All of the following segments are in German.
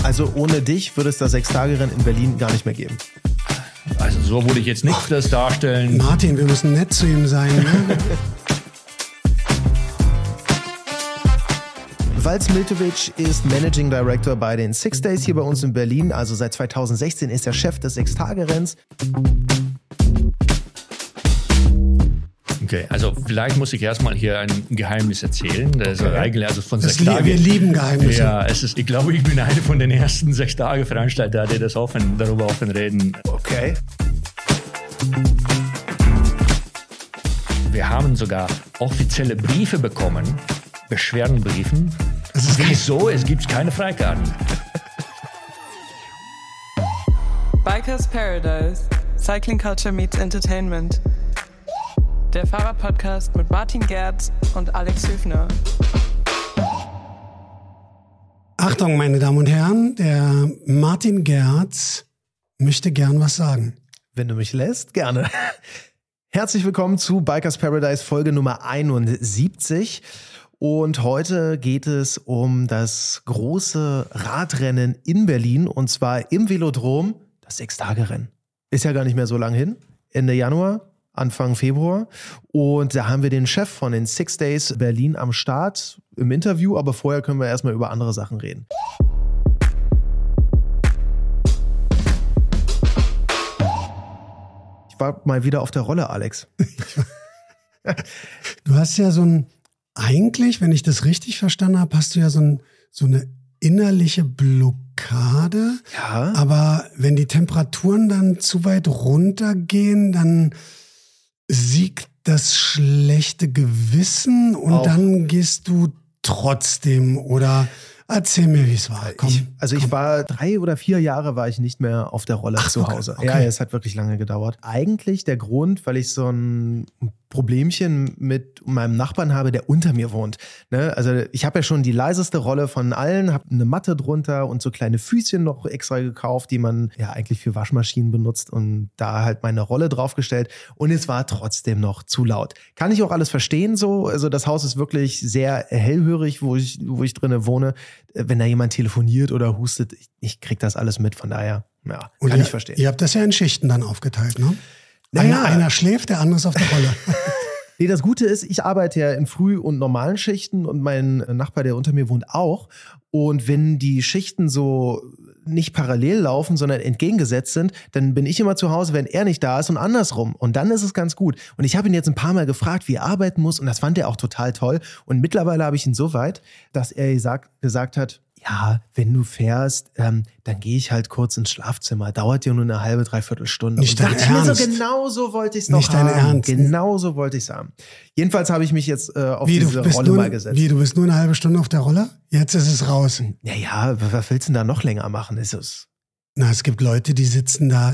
Also ohne dich würde es das 6-Tage-Rennen in Berlin gar nicht mehr geben. Also so würde ich jetzt nicht das darstellen. Martin, wir müssen nett zu ihm sein. Ne? Valds Miltovic ist Managing Director bei den 6 Days hier bei uns in Berlin. Also seit 2016 ist er Chef des 6-Tage-Renns. Okay, also vielleicht muss ich erstmal hier ein Geheimnis erzählen. Das ist eigentlich also von 6 Tagen. Wir lieben Geheimnisse. Ja, ich glaube, ich bin einer von den ersten 6-Tage-Veranstalter, die das darüber offen reden. Okay. Wir haben sogar offizielle Briefe bekommen, Beschwerdenbriefen. Wieso? Es gibt keine Freikarten. Bikers Paradise. Cycling Culture meets Entertainment. Der Fahrradpodcast mit Martin Gerz und Alex Hüfner. Achtung, meine Damen und Herren, der Martin Gerz möchte gern was sagen. Wenn du mich lässt, gerne. Herzlich willkommen zu Bikers Paradise Folge Nummer 71. Und heute geht es um das große Radrennen in Berlin und zwar im Velodrom, das 6-Tage-Rennen. Ist ja gar nicht mehr so lang hin, Ende Januar. Anfang Februar. Und da haben wir den Chef von den 6 Days Berlin am Start im Interview. Aber vorher können wir erstmal über andere Sachen reden. Ich war mal wieder auf der Rolle, Alex. Du hast ja eigentlich, wenn ich das richtig verstanden habe, hast du ja so eine innerliche Blockade. Ja. Aber wenn die Temperaturen dann zu weit runtergehen, dann siegt das schlechte Gewissen und auch. Dann gehst du trotzdem oder erzähl mir, wie es war. Ich war 3 oder 4 Jahre war ich nicht mehr auf der Rolle zu Hause. Okay. Ja, es hat wirklich lange gedauert. Eigentlich der Grund, weil ich so ein Problemchen mit meinem Nachbarn habe, der unter mir wohnt. Ne? Also ich habe ja schon die leiseste Rolle von allen, habe eine Matte drunter und so kleine Füßchen noch extra gekauft, die man ja eigentlich für Waschmaschinen benutzt und da halt meine Rolle draufgestellt und es war trotzdem noch zu laut. Kann ich auch alles verstehen so, also das Haus ist wirklich sehr hellhörig, wo ich drinnen wohne. Wenn da jemand telefoniert oder hustet, ich krieg das alles mit, von daher, ja, kann ich verstehen. Ihr habt das ja in Schichten dann aufgeteilt, ne? Naja. Einer schläft, der andere ist auf der Rolle. Nee, das Gute ist, ich arbeite ja in Früh- und normalen Schichten und mein Nachbar, der unter mir wohnt, auch. Und wenn die Schichten so nicht parallel laufen, sondern entgegengesetzt sind, dann bin ich immer zu Hause, wenn er nicht da ist und andersrum. Und dann ist es ganz gut. Und ich habe ihn jetzt ein paar Mal gefragt, wie er arbeiten muss und das fand er auch total toll. Und mittlerweile habe ich ihn so weit, dass er gesagt hat, ja, wenn du fährst, dann gehe ich halt kurz ins Schlafzimmer. Dauert ja nur eine halbe, dreiviertel Stunde. Nicht dein Ernst? Mir so, genau so wollte ich es noch Nicht dein haben. Ernst? Genau so wollte ich es haben. Jedenfalls habe ich mich jetzt auf diese Rolle mal gesetzt. Du bist nur eine halbe Stunde auf der Rolle? Jetzt ist es raus. Naja, was willst du denn da noch länger machen? Es gibt Leute, die sitzen da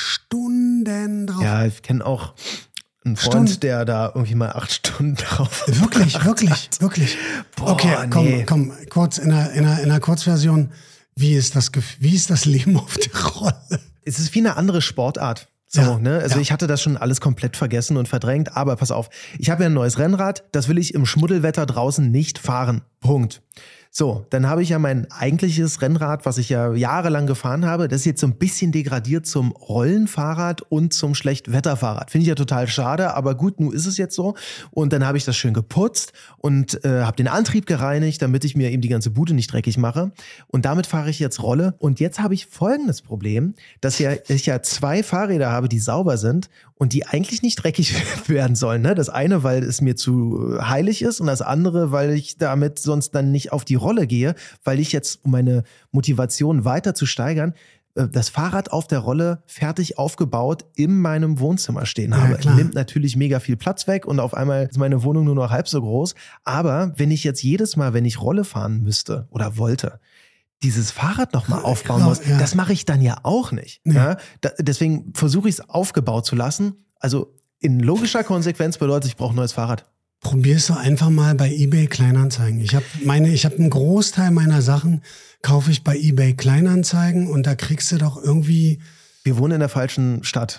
Stunden drauf. Ja, ich kenne auch einen Freund, der da irgendwie mal 8 Stunden drauf Wirklich. Boah, okay, komm, kurz in einer Kurzversion. Wie ist das Leben auf der Rolle? Es ist wie eine andere Sportart. So, Ja, ne? Also ja. ich hatte das schon alles komplett vergessen und verdrängt, aber pass auf, ich habe ja ein neues Rennrad, das will ich im Schmuddelwetter draußen nicht fahren. Punkt. So, dann habe ich ja mein eigentliches Rennrad, was ich ja jahrelang gefahren habe, das ist jetzt so ein bisschen degradiert zum Rollenfahrrad und zum Schlechtwetterfahrrad. Finde ich ja total schade, aber gut, nun ist es jetzt so. Und dann habe ich das schön geputzt und habe den Antrieb gereinigt, damit ich mir eben die ganze Bude nicht dreckig mache. Und damit fahre ich jetzt Rolle. Und jetzt habe ich folgendes Problem, dass ich ja 2 Fahrräder habe, die sauber sind und die eigentlich nicht dreckig werden sollen. Ne? Das eine, weil es mir zu heilig ist und das andere, weil ich damit sonst dann nicht auf die Rolle gehe, weil ich jetzt, um meine Motivation weiter zu steigern, das Fahrrad auf der Rolle fertig aufgebaut in meinem Wohnzimmer stehen habe. Ja, nimmt natürlich mega viel Platz weg und auf einmal ist meine Wohnung nur noch halb so groß. Aber wenn ich jetzt jedes Mal, wenn ich Rolle fahren müsste oder wollte, dieses Fahrrad nochmal aufbauen muss, ja. das mache ich dann ja auch nicht. Nee. Ja? Deswegen versuche ich es aufgebaut zu lassen. Also in logischer Konsequenz bedeutet, ich brauche ein neues Fahrrad. Probier's doch einfach mal bei eBay Kleinanzeigen. Ich habe einen Großteil meiner Sachen kaufe ich bei eBay Kleinanzeigen und da kriegst du doch irgendwie. Wir wohnen in der falschen Stadt.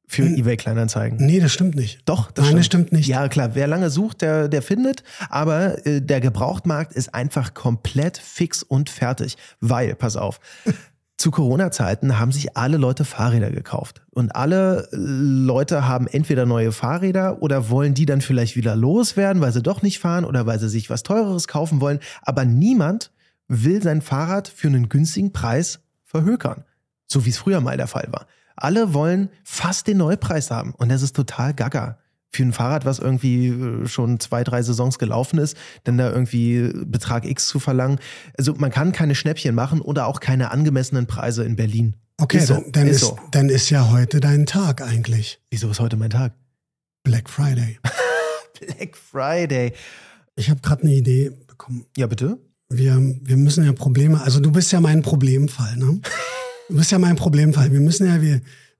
für eBay Kleinanzeigen. Nee, das stimmt nicht. Doch, das stimmt nicht. Ja, klar, wer lange sucht, der findet, aber der Gebrauchtmarkt ist einfach komplett fix und fertig, weil, pass auf, zu Corona-Zeiten haben sich alle Leute Fahrräder gekauft und alle Leute haben entweder neue Fahrräder oder wollen die dann vielleicht wieder loswerden, weil sie doch nicht fahren oder weil sie sich was Teureres kaufen wollen, aber niemand will sein Fahrrad für einen günstigen Preis verhökern, so wie es früher mal der Fall war. Alle wollen fast den Neupreis haben und das ist total gaga. Für ein Fahrrad, was irgendwie schon 2-3 Saisons gelaufen ist, dann da irgendwie Betrag X zu verlangen. Also man kann keine Schnäppchen machen oder auch keine angemessenen Preise in Berlin. Okay, dann ist ja heute dein Tag eigentlich. Wieso ist heute mein Tag? Black Friday. Black Friday. Ich habe gerade eine Idee bekommen. Ja, bitte? Wir müssen ja Probleme, also du bist ja mein Problemfall, ne? Du bist ja mein Problemfall. Wir müssen ja,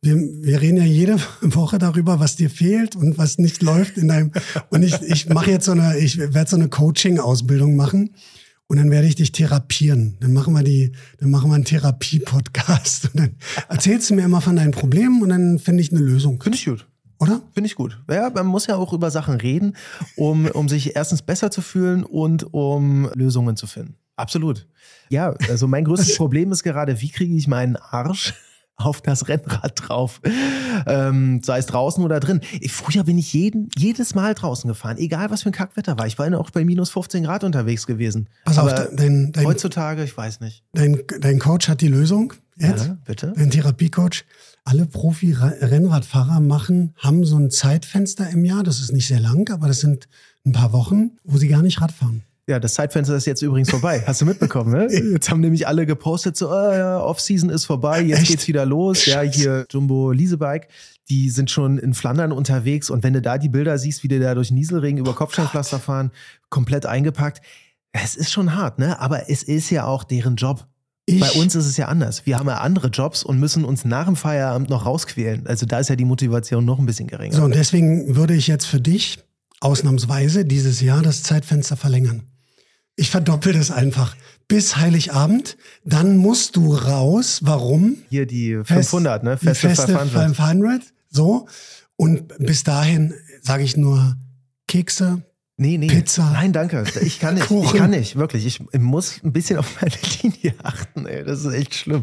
wir reden ja jede Woche darüber, was dir fehlt und was nicht läuft in deinem, und ich mache jetzt ich werde so eine Coaching-Ausbildung machen und dann werde ich dich therapieren. Dann machen wir einen Therapie-Podcast und dann erzählst du mir immer von deinen Problemen und dann finde ich eine Lösung. Finde ich gut. Oder? Finde ich gut. Ja, man muss ja auch über Sachen reden, um sich erstens besser zu fühlen und um Lösungen zu finden. Absolut. Ja, also mein größtes Problem ist gerade, wie kriege ich meinen Arsch auf das Rennrad drauf, sei es draußen oder drin. Früher bin ich jedes Mal draußen gefahren, egal was für ein Kackwetter war. Ich war auch bei minus 15 Grad unterwegs gewesen. Pass auf, heutzutage, ich weiß nicht. Dein Coach hat die Lösung jetzt. Ja, bitte. Dein Therapiecoach. Alle Profi-Rennradfahrer haben so ein Zeitfenster im Jahr. Das ist nicht sehr lang, aber das sind ein paar Wochen, wo sie gar nicht Rad fahren. Ja, das Zeitfenster ist jetzt übrigens vorbei. Hast du mitbekommen, ne? Jetzt haben nämlich alle gepostet, so, ja, Off-Season ist vorbei, jetzt geht's wieder los. Ja, hier Jumbo Leasebike, die sind schon in Flandern unterwegs und wenn du da die Bilder siehst, wie die da durch Nieselregen über Kopfsteinpflaster fahren, komplett eingepackt. Es ist schon hart, ne? Aber es ist ja auch deren Job. Bei uns ist es ja anders. Wir haben ja andere Jobs und müssen uns nach dem Feierabend noch rausquälen. Also da ist ja die Motivation noch ein bisschen geringer. So, und deswegen würde ich jetzt für dich ausnahmsweise dieses Jahr das Zeitfenster verlängern. Ich verdoppel das einfach. Bis Heiligabend, dann musst du raus. Warum? Hier die 500, ne? Feste 500. So. Und bis dahin sage ich nur Kekse, Nee. Pizza. Nein, danke. Ich kann nicht. Kuchen. Ich kann nicht, wirklich. Ich muss ein bisschen auf meine Linie achten, ey. Das ist echt schlimm.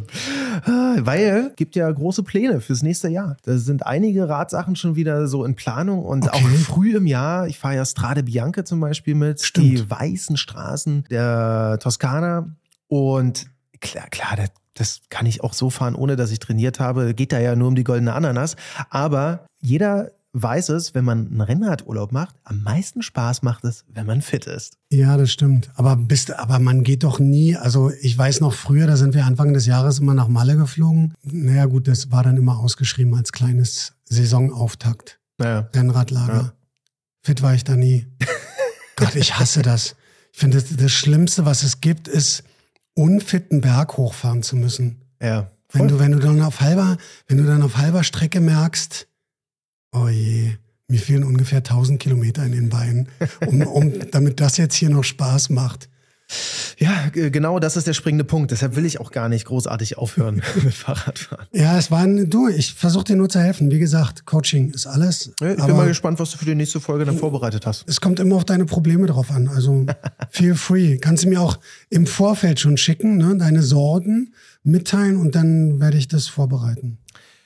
Weil gibt ja große Pläne fürs nächste Jahr. Da sind einige Radsachen schon wieder so in Planung und auch früh im Jahr. Ich fahre ja Strade Bianche zum Beispiel mit. Stimmt. Die weißen Straßen der Toskana. Und klar, das kann ich auch so fahren, ohne dass ich trainiert habe. Geht da ja nur um die goldene Ananas. Aber jeder weiß es, wenn man einen Rennradurlaub macht, am meisten Spaß macht es, wenn man fit ist. Ja, das stimmt. Aber man geht doch nie, also ich weiß noch früher, da sind wir Anfang des Jahres immer nach Malle geflogen. Naja gut, das war dann immer ausgeschrieben als kleines Saisonauftakt. Naja. Rennradlager. Ja. Fit war ich da nie. Gott, ich hasse das. Ich finde, das Schlimmste, was es gibt, ist, unfitten Berg hochfahren zu müssen. Ja. Wenn du dann auf halber Strecke merkst, oh je, mir fehlen ungefähr 1000 Kilometer in den Beinen, damit das jetzt hier noch Spaß macht. Ja, genau, das ist der springende Punkt. Deshalb will ich auch gar nicht großartig aufhören mit Fahrradfahren. Ja, ich versuche dir nur zu helfen. Wie gesagt, Coaching ist alles. Ich bin mal gespannt, was du für die nächste Folge dann vorbereitet hast. Es kommt immer auf deine Probleme drauf an. Also feel free. Kannst du mir auch im Vorfeld schon schicken, ne? Deine Sorgen mitteilen und dann werde ich das vorbereiten.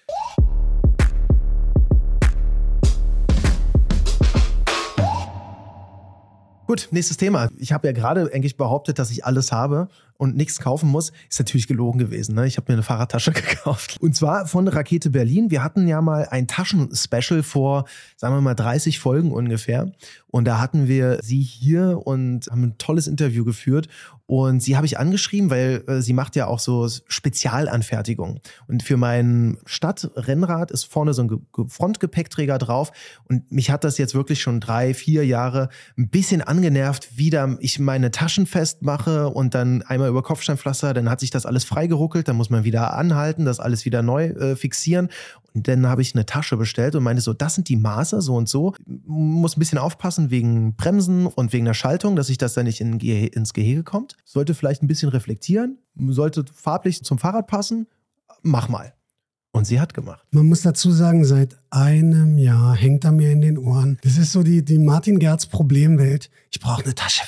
Gut, nächstes Thema. Ich habe ja gerade eigentlich behauptet, dass ich alles habe und nichts kaufen muss. Ist natürlich gelogen gewesen, ne? Ich habe mir eine Fahrradtasche gekauft. Und zwar von Rakete Berlin. Wir hatten ja mal ein Taschen-Special vor, sagen wir mal, 30 Folgen ungefähr. Und da hatten wir sie hier und haben ein tolles Interview geführt. Und sie habe ich angeschrieben, weil sie macht ja auch so Spezialanfertigungen. Und für mein Stadtrennrad ist vorne so ein Frontgepäckträger drauf. Und mich hat das jetzt wirklich schon 3-4 Jahre ein bisschen angenervt, wie da ich meine Taschen festmache und dann einmal über Kopfsteinpflaster, dann hat sich das alles freigeruckelt, dann muss man wieder anhalten, das alles wieder neu fixieren. Und dann habe ich eine Tasche bestellt und meinte so, das sind die Maße, so und so. Muss ein bisschen aufpassen wegen Bremsen und wegen der Schaltung, dass sich das dann nicht ins Gehege kommt. Sollte vielleicht ein bisschen reflektieren, sollte farblich zum Fahrrad passen. Mach mal. Und sie hat gemacht. Man muss dazu sagen, seit einem Jahr hängt er mir in den Ohren. Das ist so die Martin Gerz Problemwelt. Ich brauche eine Tasche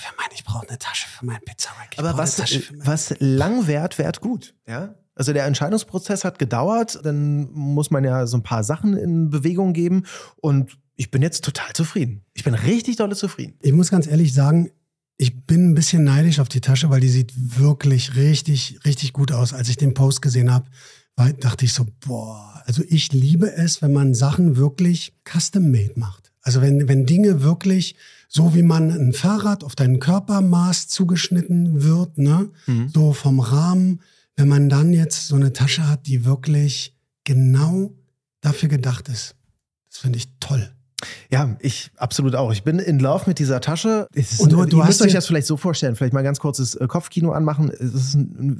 für mein Pizza-Rack. Aber was lang währt gut. Ja? Also der Entscheidungsprozess hat gedauert. Dann muss man ja so ein paar Sachen in Bewegung geben. Und ich bin jetzt total zufrieden. Ich bin richtig dolle zufrieden. Ich muss ganz ehrlich sagen, ich bin ein bisschen neidisch auf die Tasche, weil die sieht wirklich richtig, richtig gut aus. Als ich den Post gesehen habe, dachte ich so, also ich liebe es, wenn man Sachen wirklich custom-made macht. Also wenn Dinge wirklich, so wie man ein Fahrrad auf deinen Körpermaß zugeschnitten wird, ne, so vom Rahmen, wenn man dann jetzt so eine Tasche hat, die wirklich genau dafür gedacht ist. Das finde ich toll. Ja, ich absolut auch. Ich bin in Love mit dieser Tasche. Und du ihr hast müsst euch das vielleicht so vorstellen, vielleicht mal ganz kurzes Kopfkino anmachen. Es ist eine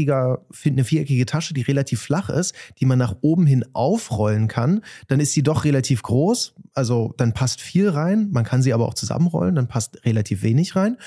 viereckige Tasche, die relativ flach ist, die man nach oben hin aufrollen kann. Dann ist sie doch relativ groß, also dann passt viel rein. Man kann sie aber auch zusammenrollen, dann passt relativ wenig rein.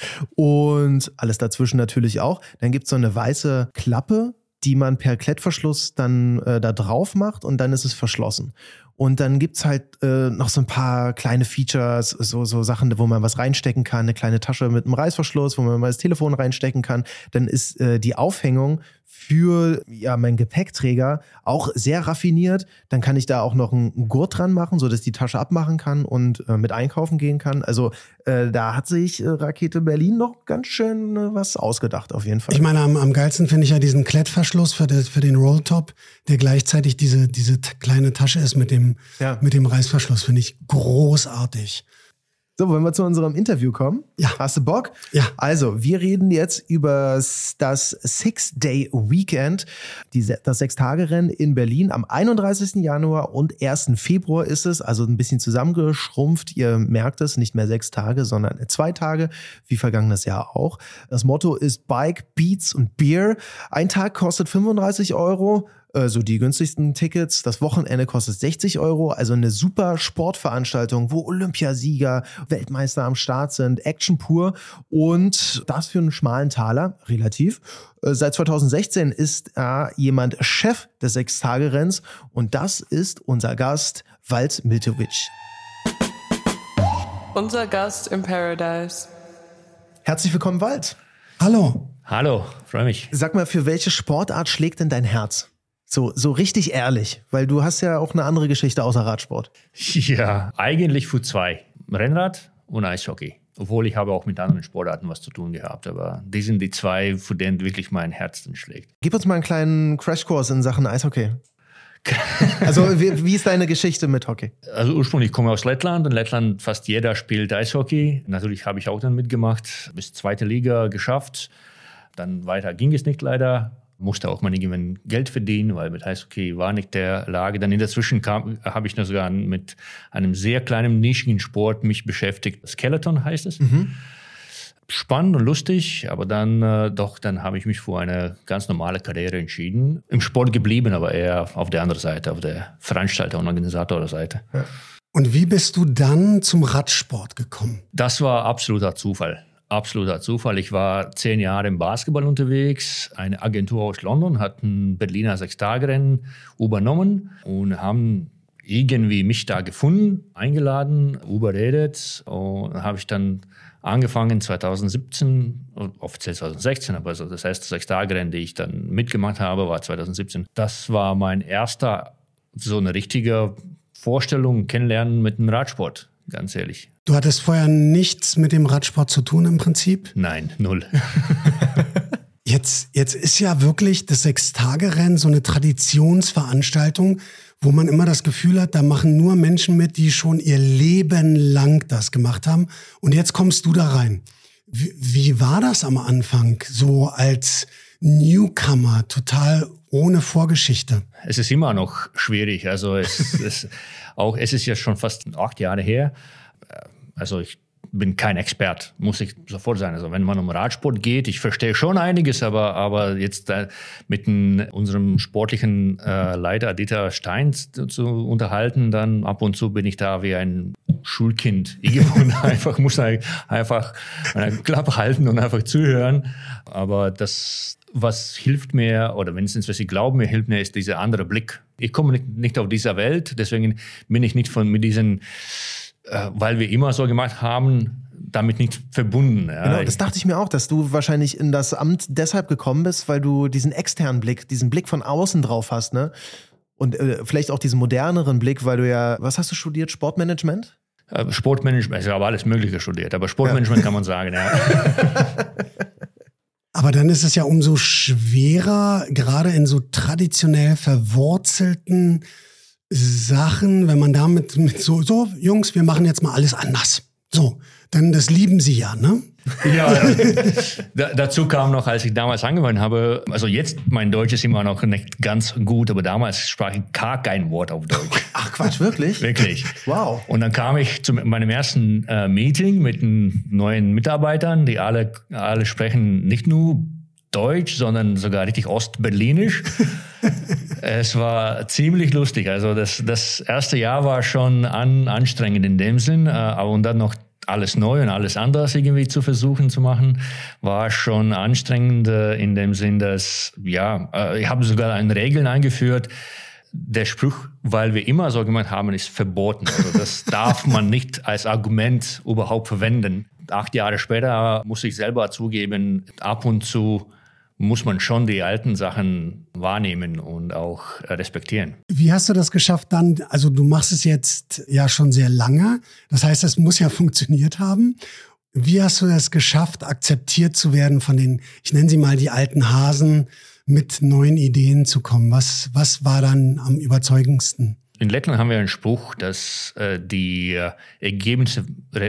Und alles dazwischen natürlich auch. Dann gibt es so eine weiße Klappe, die man per Klettverschluss dann da drauf macht und dann ist es verschlossen. Und dann gibt's halt noch so ein paar kleine Features, so Sachen, wo man was reinstecken kann. Eine kleine Tasche mit einem Reißverschluss, wo man mal das Telefon reinstecken kann. Dann ist die Aufhängung für meinen Gepäckträger auch sehr raffiniert. Dann kann ich da auch noch einen Gurt dran machen, sodass die Tasche abmachen kann und mit einkaufen gehen kann. Also da hat sich Rakete Berlin noch ganz schön was ausgedacht, auf jeden Fall. Ich meine, am geilsten finde ich ja diesen Klettverschluss für den Rolltop, der gleichzeitig diese kleine Tasche ist mit dem Reißverschluss. Finde ich großartig. So, wollen wir zu unserem Interview kommen? Ja. Hast du Bock? Ja. Also, wir reden jetzt über das 6-Day-Weekend, das 6-Tage-Rennen in Berlin. Am 31. Januar und 1. Februar ist es, also ein bisschen zusammengeschrumpft. Ihr merkt es, nicht mehr 6 Tage, sondern 2 Tage, wie vergangenes Jahr auch. Das Motto ist Bike, Beats und Beer. Ein Tag kostet 35 €. So die günstigsten Tickets. Das Wochenende kostet 60 €. Also eine super Sportveranstaltung, wo Olympiasieger, Weltmeister am Start sind. Action pur. Und das für einen schmalen Taler, relativ. Seit 2016 ist jemand Chef des 6-Tage-Renns. Und das ist unser Gast, Walt Miltowitsch. Unser Gast im Paradise. Herzlich willkommen, Walt. Hallo. Hallo, freue mich. Sag mal, für welche Sportart schlägt denn dein Herz? So richtig ehrlich, weil du hast ja auch eine andere Geschichte außer Radsport. Ja, eigentlich für 2. Rennrad und Eishockey. Obwohl ich habe auch mit anderen Sportarten was zu tun gehabt. Aber die sind die 2, für denen wirklich mein Herz dann schlägt. Gib uns mal einen kleinen Crashkurs in Sachen Eishockey. Also wie ist deine Geschichte mit Hockey? Also ursprünglich komme ich aus Lettland. In Lettland fast jeder spielt Eishockey. Natürlich habe ich auch dann mitgemacht. Bis 2. Liga geschafft. Dann weiter ging es nicht leider. Musste auch mal irgendwann Geld verdienen, weil mit Eishockey war nicht der Lage. Dann in der Zwischenzeit habe ich noch sogar mit einem sehr kleinen, nischigen Sport mich beschäftigt. Skeleton heißt es. Spannend und lustig, aber dann habe ich mich für eine ganz normale Karriere entschieden. Im Sport geblieben, aber eher auf der anderen Seite, auf der Veranstalter- und Organisatorseite. Ja. Und wie bist du dann zum Radsport gekommen? Das war absoluter Zufall. Absoluter Zufall. Ich war 10 Jahre im Basketball unterwegs. Eine Agentur aus London hat ein Berliner 6-Tage-Rennen übernommen und haben irgendwie mich da gefunden, eingeladen, überredet. Und habe ich dann angefangen 2017, offiziell 2016, aber das erste 6-Tage-Rennen, die ich dann mitgemacht habe, war 2017. Das war mein erster, so eine richtige Vorstellung, Kennenlernen mit dem Radsport, ganz ehrlich. Du hattest vorher nichts mit dem Radsport zu tun im Prinzip? Nein, 0. Jetzt ist ja wirklich das 6-Tage-Rennen so eine Traditionsveranstaltung, wo man immer das Gefühl hat, da machen nur Menschen mit, die schon ihr Leben lang das gemacht haben. Und jetzt kommst du da rein. Wie war das am Anfang, so als Newcomer, total ohne Vorgeschichte? Es ist immer noch schwierig. Also es ist ja schon fast 8 Jahre her. Also bin kein Expert, muss ich sofort sagen. Also wenn man um Radsport geht, ich verstehe schon einiges, aber jetzt mit unserem sportlichen Leiter Dieter Stein zu unterhalten, dann ab und zu bin ich da wie ein Schulkind. Ich muss einfach meine Klappe halten und einfach zuhören. Aber das, was hilft mir, oder wenigstens was ich glaube, mir hilft mir, ist dieser andere Blick. Ich komme nicht auf dieser Welt, deswegen bin ich nicht mit diesen, weil wir immer so gemacht haben, damit nicht verbunden. Ja. Genau, das dachte ich mir auch, dass du wahrscheinlich in das Amt deshalb gekommen bist, weil du diesen externen Blick, diesen Blick von außen drauf hast, ne? Und vielleicht auch diesen moderneren Blick, weil du ja, was hast du studiert? Sportmanagement? Sportmanagement, ich habe alles Mögliche studiert, aber Sportmanagement kann man sagen, ja. Aber dann ist es ja umso schwerer, gerade in so traditionell verwurzelten Sachen, wenn man damit so, Jungs, wir machen jetzt mal alles anders. So, denn das lieben sie ja, ne? Ja, dazu kam noch, als ich damals angefangen habe, also jetzt, mein Deutsch ist immer noch nicht ganz gut, aber damals sprach ich gar kein Wort auf Deutsch. Ach Quatsch, wirklich? Wirklich. Wow. Und dann kam ich zu meinem ersten Meeting mit den neuen Mitarbeitern, die alle sprechen nicht nur Deutsch, sondern sogar richtig Ostberlinisch. Es war ziemlich lustig. Also das erste Jahr war schon anstrengend in dem Sinn, und dann noch alles neu und alles anders irgendwie zu versuchen zu machen, war schon anstrengend in dem Sinn, dass, ich habe sogar eine Regel eingeführt. Der Spruch, weil wir immer so gemacht haben, ist verboten. Also das darf man nicht als Argument überhaupt verwenden. 8 Jahre später muss ich selber zugeben, ab und zu muss man schon die alten Sachen wahrnehmen und auch respektieren. Wie hast du das geschafft dann? Also du machst es jetzt ja schon sehr lange. Das heißt, es muss ja funktioniert haben. Wie hast du es geschafft, akzeptiert zu werden von den, ich nenne sie mal die alten Hasen, mit neuen Ideen zu kommen? Was war dann am überzeugendsten? In Lettland haben wir einen Spruch, dass die Ergebnisse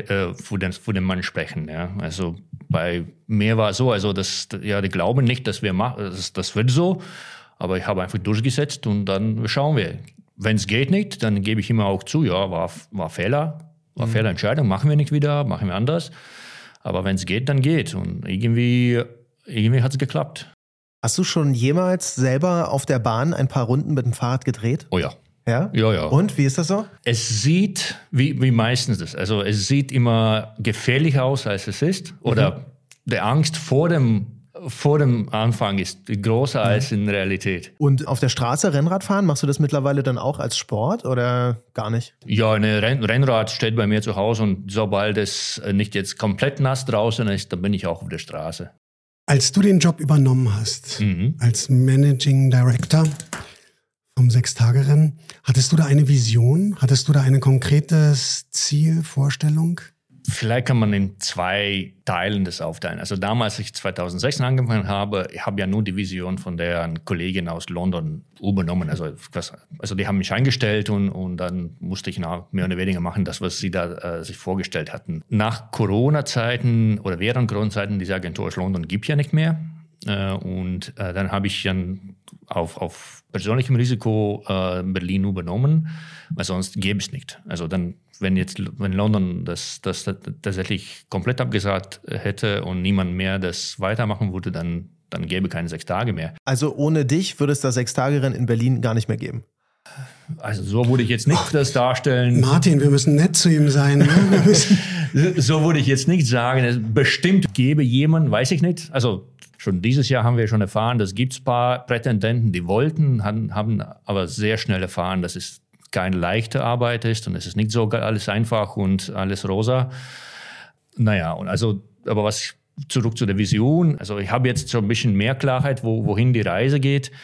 für den Mann sprechen. Ja? Also bei mir war es so, also die glauben nicht, dass wir machen, das wird so, aber ich habe einfach durchgesetzt und dann schauen wir. Wenn es geht nicht, dann gebe ich immer auch zu, ja, war Fehler, Fehlerentscheidung, machen wir nicht wieder, machen wir anders. Aber wenn es geht, dann geht. Und irgendwie hat es geklappt. Hast du schon jemals selber auf der Bahn ein paar Runden mit dem Fahrrad gedreht? Oh ja. Ja? Ja. Und, wie ist das so? Es sieht, wie meistens das, also es sieht immer gefährlicher aus, als es ist. Oder die Angst vor dem Anfang ist größer als in Realität. Und auf der Straße Rennrad fahren, machst du das mittlerweile dann auch als Sport oder gar nicht? Ja, ein Rennrad steht bei mir zu Hause und sobald es nicht jetzt komplett nass draußen ist, dann bin ich auch auf der Straße. Als du den Job übernommen hast, als Managing Director vom 6-Tage-Rennen, hattest du da eine Vision? Hattest du da ein konkretes Ziel, Vorstellung? Vielleicht kann man in 2 Teilen das aufteilen. Also damals, als ich 2016 angefangen habe, ich habe ja nur die Vision von der Kollegin aus London übernommen. Also die haben mich eingestellt und dann musste ich mehr oder weniger machen, das, was sie da sich vorgestellt hatten. Nach Corona-Zeiten oder während Corona-Zeiten, diese Agentur aus London gibt ja nicht mehr. Und dann habe ich dann auf persönlichem Risiko Berlin übernommen, weil sonst gäbe es nicht. Also dann, wenn London das tatsächlich komplett abgesagt hätte und niemand mehr das weitermachen würde, dann gäbe keine 6 Tage mehr. Also ohne dich würde es das 6-Tage-Rennen in Berlin gar nicht mehr geben? Also so würde ich jetzt nicht das darstellen. Martin, wir müssen nett zu ihm sein. Ne? So würde ich jetzt nicht sagen. Bestimmt gäbe jemand, weiß ich nicht. Also schon dieses Jahr haben wir schon erfahren, dass gibt es ein paar Prätendenten, die wollten, haben aber sehr schnell erfahren, dass es keine leichte Arbeit ist und es ist nicht so alles einfach und alles rosa. Naja, aber zurück zu der Vision. Also ich habe jetzt schon ein bisschen mehr Klarheit, wohin die Reise geht,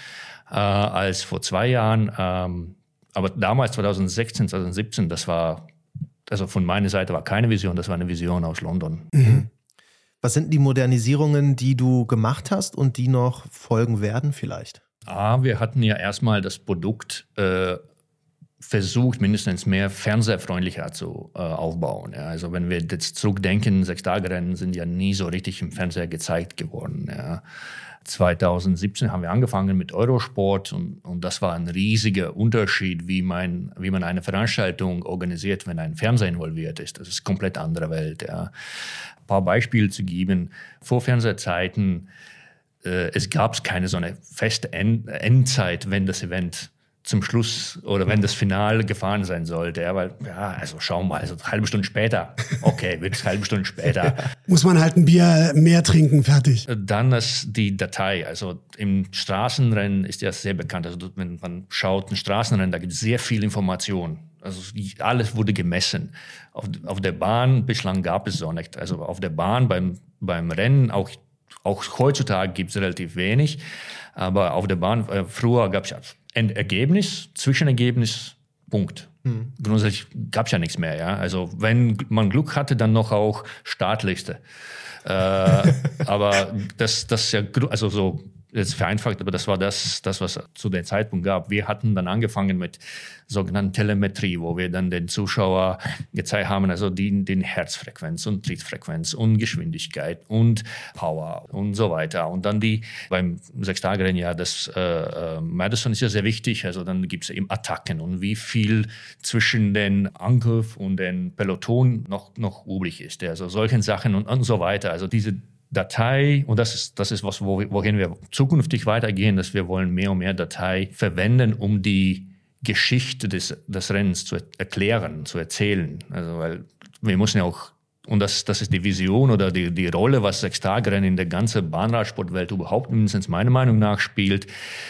als vor 2 Jahren. Aber damals, 2016, 2017, das war, also von meiner Seite war keine Vision, das war eine Vision aus London. Mhm. Was sind die Modernisierungen, die du gemacht hast und die noch folgen werden vielleicht? Wir hatten ja erstmal das Produkt versucht, mindestens mehr fernsehfreundlicher zu aufbauen. Ja. Also wenn wir jetzt zurückdenken, 6-Tage-Rennen sind ja nie so richtig im Fernseher gezeigt geworden. Ja. 2017 haben wir angefangen mit Eurosport und das war ein riesiger Unterschied, wie man eine Veranstaltung organisiert, wenn ein Fernseher involviert ist. Das ist eine komplett andere Welt. Ja. Ein paar Beispiele zu geben. Vor Fernsehzeiten, es gab keine so eine feste Endzeit, wenn das Event zum Schluss oder wenn das Finale gefahren sein sollte. Ja, weil, also schauen wir mal, also eine halbe Stunde später. Okay, wird es eine halbe Stunde später. Muss man halt ein Bier mehr trinken, fertig. Dann ist die Datei. Also im Straßenrennen ist ja sehr bekannt. Also wenn man schaut, ein Straßenrennen, da gibt es sehr viel Information. Also alles wurde gemessen. Auf der Bahn bislang gab es so nicht. Also auf der Bahn beim Rennen, auch heutzutage gibt es relativ wenig. Aber auf der Bahn, früher gab es ja Endergebnis, Zwischenergebnis, Punkt. Grundsätzlich gab es ja nichts mehr. Ja? Also wenn man Glück hatte, dann noch auch Startliste. Aber das ist ja, also so jetzt vereinfacht, aber das war das, was zu dem Zeitpunkt gab. Wir hatten dann angefangen mit sogenannten Telemetrie, wo wir dann den Zuschauer gezeigt haben, also den Herzfrequenz und Trittfrequenz und Geschwindigkeit und Power und so weiter. Und dann beim 6-Tage-Rennen, ja, das Madison ist ja sehr wichtig, also dann gibt es eben Attacken und wie viel zwischen den Angriff und den Peloton noch übrig ist. Also solche Sachen und so weiter. Also diese Datei, und das ist was, wohin wir zukünftig weitergehen, dass wir wollen mehr und mehr Datei verwenden, um die Geschichte des Rennens zu erklären, zu erzählen. Also, weil wir müssen ja auch, und das ist die Vision oder die Rolle, was 6-Tage-Rennen in der ganzen Bahnradsportwelt überhaupt, mindestens meiner Meinung nach, spielt,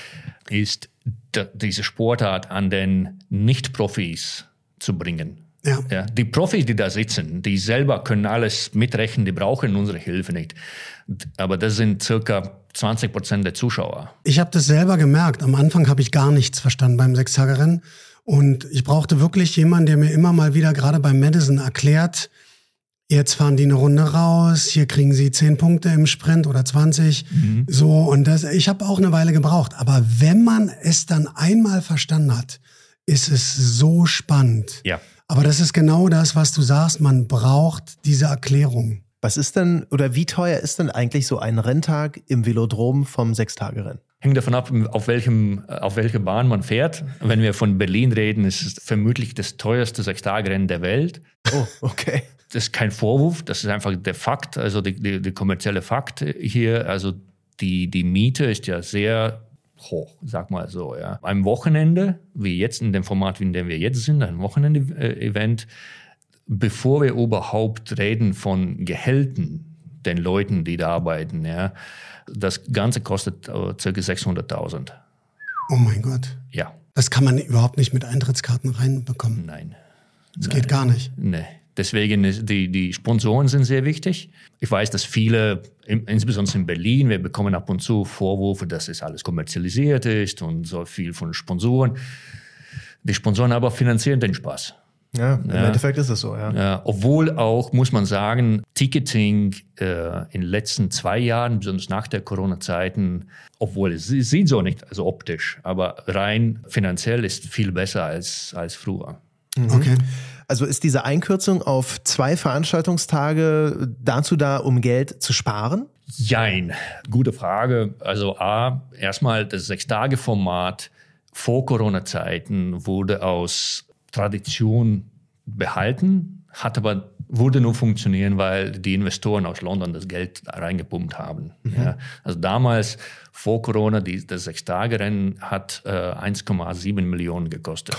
ist diese Sportart an den Nicht-Profis zu bringen. Ja, die Profis, die da sitzen, die selber können alles mitrechnen, die brauchen unsere Hilfe nicht. Aber das sind circa 20% der Zuschauer. Ich habe das selber gemerkt. Am Anfang habe ich gar nichts verstanden beim 6-Tage-Rennen. Und ich brauchte wirklich jemanden, der mir immer mal wieder, gerade beim Madison, erklärt, jetzt fahren die eine Runde raus, hier kriegen sie 10 Punkte im Sprint oder 20. So, und ich habe auch eine Weile gebraucht. Aber wenn man es dann einmal verstanden hat, ist es so spannend. Ja. Aber das ist genau das, was du sagst, man braucht diese Erklärung. Was ist denn, oder wie teuer ist denn eigentlich so ein Renntag im Velodrom vom 6-Tage-Rennen? Hängt davon ab, auf welche Bahn man fährt. Wenn wir von Berlin reden, ist es vermutlich das teuerste 6-Tage-Rennen der Welt. Oh, okay. Das ist kein Vorwurf, das ist einfach der Fakt, also die kommerzielle Fakt hier. Also die Miete ist ja sehr hoch, sag mal so. Ja. Am Wochenende, wie jetzt in dem Format, in dem wir jetzt sind, ein Wochenende-Event, bevor wir überhaupt reden von Gehälten den Leuten, die da arbeiten, ja, das Ganze kostet ca. 600.000. Oh mein Gott. Ja. Das kann man überhaupt nicht mit Eintrittskarten reinbekommen. Nein. Das geht gar nicht. Nee. Deswegen die Sponsoren sind sehr wichtig. Ich weiß, dass viele, insbesondere in Berlin, wir bekommen ab und zu Vorwürfe, dass es alles kommerzialisiert ist und so viel von Sponsoren. Die Sponsoren aber finanzieren den Spaß. Ja, im Endeffekt ist es so, ja. Ja. Obwohl auch, muss man sagen, Ticketing in den letzten 2 Jahren, besonders nach der Corona-Zeiten, obwohl es sieht so nicht, also optisch, aber rein finanziell ist viel besser als früher. Okay. Also ist diese Einkürzung auf 2 Veranstaltungstage dazu da, um Geld zu sparen? Jein, gute Frage. Also erstmal das 6-Tage-Format vor Corona-Zeiten wurde aus Tradition behalten, würde nur funktionieren, weil die Investoren aus London das Geld reingepumpt haben. Ja. Also damals, vor Corona, das 6-Tage-Rennen hat 1,7 Millionen gekostet.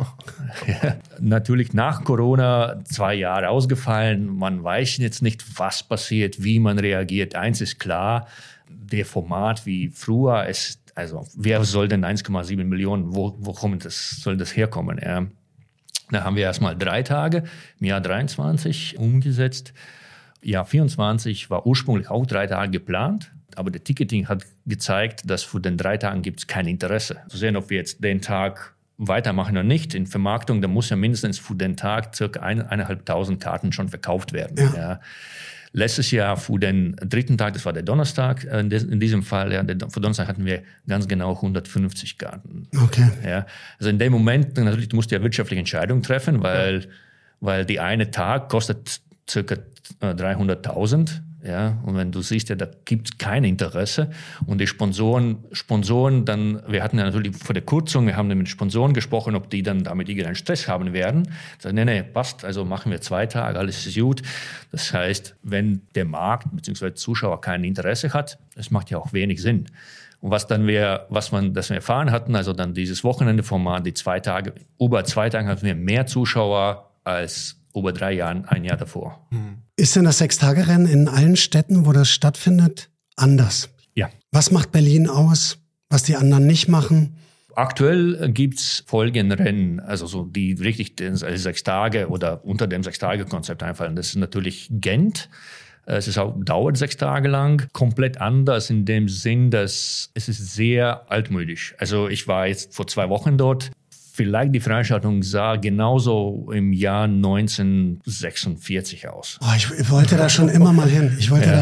Ja. Natürlich nach Corona 2 Jahre ausgefallen. Man weiß jetzt nicht, was passiert, wie man reagiert. Eins ist klar, der Format wie früher ist, also wer soll denn 1,7 Millionen, wo soll das herkommen? Ja. Da haben wir erstmal 3 Tage im Jahr 23 umgesetzt. Jahr 24 war ursprünglich auch 3 Tage geplant, aber der Ticketing hat gezeigt, dass für den 3 Tagen gibt es kein Interesse. Zu sehen, ob wir jetzt den Tag weitermachen oder nicht. In Vermarktung, da muss ja mindestens für den Tag ca. 1.500 Karten schon verkauft werden. Ja. Letztes Jahr für den 3. Tag, das war der Donnerstag, in diesem Fall, ja, für Donnerstag hatten wir ganz genau 150 Karten. Okay. Ja, also in dem Moment, natürlich, du musst ja wirtschaftliche Entscheidungen treffen, weil die eine Tag kostet circa 300.000. Ja, und wenn du siehst, ja, da gibt es kein Interesse. Und die Sponsoren dann, wir hatten ja natürlich vor der Kürzung, wir haben mit Sponsoren gesprochen, ob die dann damit irgendeinen Stress haben werden. Sagen, nee, passt, also machen wir 2 Tage, alles ist gut. Das heißt, wenn der Markt bzw. Zuschauer kein Interesse hat, das macht ja auch wenig Sinn. Und das wir erfahren hatten, also dann dieses Wochenendeformat, die 2 Tage, über 2 Tage hatten wir mehr Zuschauer als über 3 Jahren, ein Jahr davor. Ist denn das 6-Tage-Rennen in allen Städten, wo das stattfindet, anders? Ja. Was macht Berlin aus, was die anderen nicht machen? Aktuell gibt's Folgenrennen, also so die richtig 6 Tage oder unter dem 6-Tage-Konzept einfallen. Das ist natürlich Gent. Es ist auch, dauert 6 Tage lang. Komplett anders in dem Sinn, dass es ist sehr altmodisch. Also ich war jetzt vor 2 Wochen dort. Vielleicht die Veranstaltung sah genauso im Jahr 1946 aus. Oh, ich wollte da schon immer mal hin.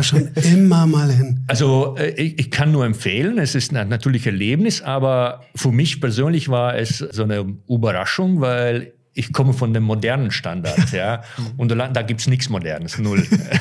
Also ich kann nur empfehlen, es ist natürlich ein Erlebnis, aber für mich persönlich war es so eine Überraschung, weil ich komme von dem modernen Standard, ja, und da gibt's nichts Modernes, 0.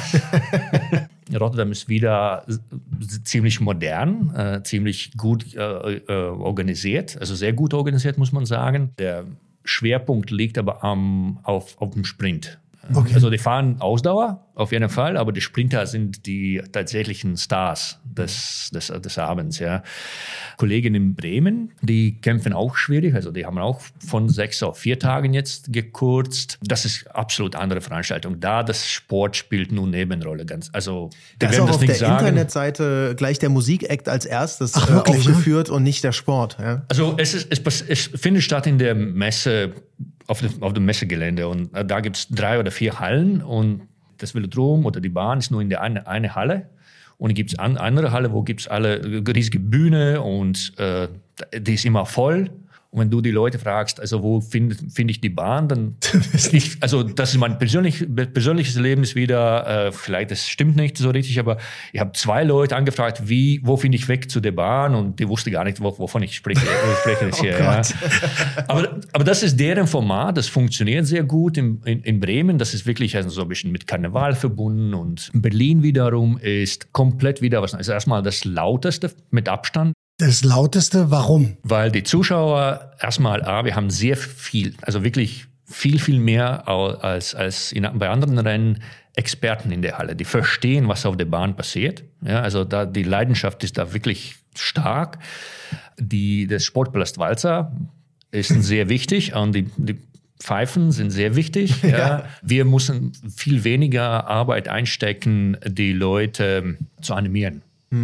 Rotterdam ist wieder ziemlich modern, ziemlich gut organisiert, also sehr gut organisiert, muss man sagen. Der Schwerpunkt liegt aber auf dem Sprint. Okay. Also die fahren Ausdauer, auf jeden Fall, aber die Sprinter sind die tatsächlichen Stars des Abends. Ja. Kollegen in Bremen, die kämpfen auch schwierig, also die haben auch von 6 auf 4 Tagen jetzt gekürzt. Das ist absolut andere Veranstaltung. Da das Sport spielt nur Nebenrolle. Also da ist auch auf der Internetseite gleich der Musikakt als erstes aufgeführt und nicht der Sport. Ja. Also es findet statt in der Messe, auf dem Messegelände, und da gibt es 3 oder 4 Hallen und das Velodrom oder die Bahn ist nur in der eine Halle, und dann gibt es andere Halle, wo gibt es alle riesige Bühne und die ist immer voll. Und wenn du die Leute fragst, also wo finde ich die Bahn, dann also das ist mein persönliches Erlebnis wieder, vielleicht das stimmt nicht so richtig, aber ich habe 2 Leute angefragt, wo finde ich weg zu der Bahn, und die wusste gar nicht, wovon ich spreche das hier. Ja. Aber das ist deren Format, das funktioniert sehr gut in Bremen, das ist wirklich also so ein bisschen mit Karneval verbunden, und Berlin wiederum ist komplett wieder was. Also erstmal das Lauteste mit Abstand. Das Lauteste, warum? Weil die Zuschauer erstmal, wir haben sehr viel, also wirklich viel mehr als bei anderen Rennen, Experten in der Halle, die verstehen, was auf der Bahn passiert. Ja, also die Leidenschaft ist da wirklich stark. Das Sportpalast Walzer ist sehr wichtig, und die Pfeifen sind sehr wichtig. Ja. Wir müssen viel weniger Arbeit einstecken, die Leute zu animieren.